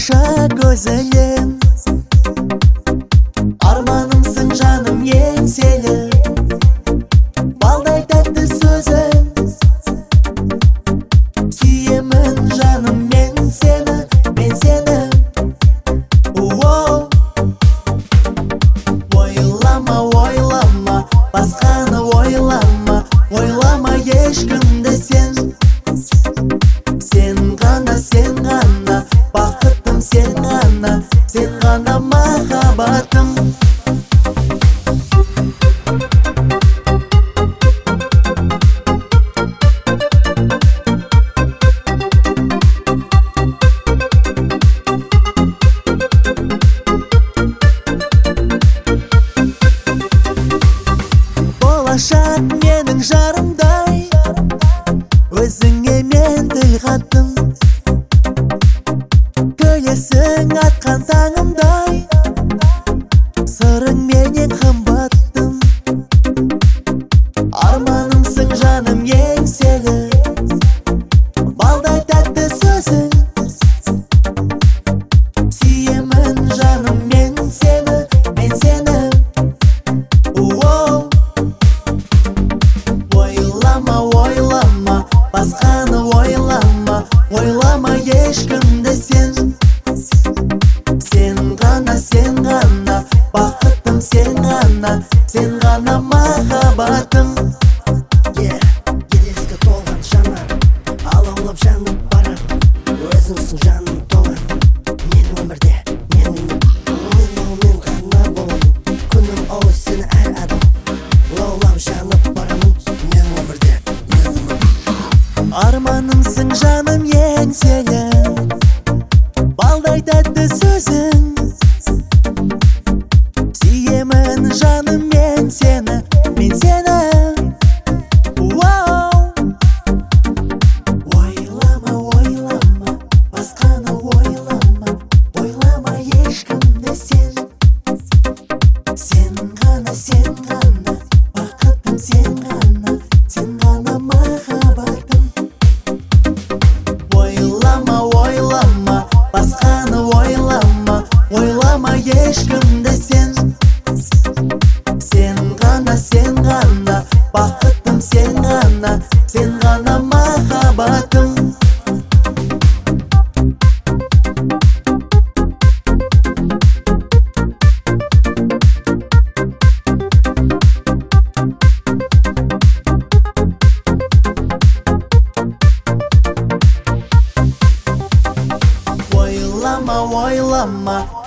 тамаша көзілін, арманымсың жаным еңселі, балдай тәтті сөзің, сүйемін жаным мен сені. Ойлама, ойлама, басқаны ойлама, ойлама ешкімді сен. Сен ғана, бақытым сен ғана махаббатым. Болашақ менің жарымдай, өзіңе мен тіл қаттым. Күлесің атқан таңымдай, сырың менен қымбаттым. Арманымсың жаным еңселі, балдай тәтті сөзің, сүйемін жаным мен сені. Ойлама, басқаны ойлама, ойлама ешкімді сен. Сен ғана, бақытым сен ғана махаббатым. Елеске толған жанар, алаулап жанып барам, өзіңсің жаным толған. Мен өмірде, мен ғана боламын, күнім ауыз сені әр адам, лаулап жанып барамын. Мен өмірде, арманымсың жаным еңселі, балдай тәтті сөзің, сүйемін жаным мен сені. Ойлама, басқаны ойлама, ойлама ешкімді сен. Сен ғана, бақытым сен ғана махаббатым. Ойлама, басқаны ойлама, ойлама ешкімді сен. Сен ғана, бақытым сен ғана махаббатым. Ойлама,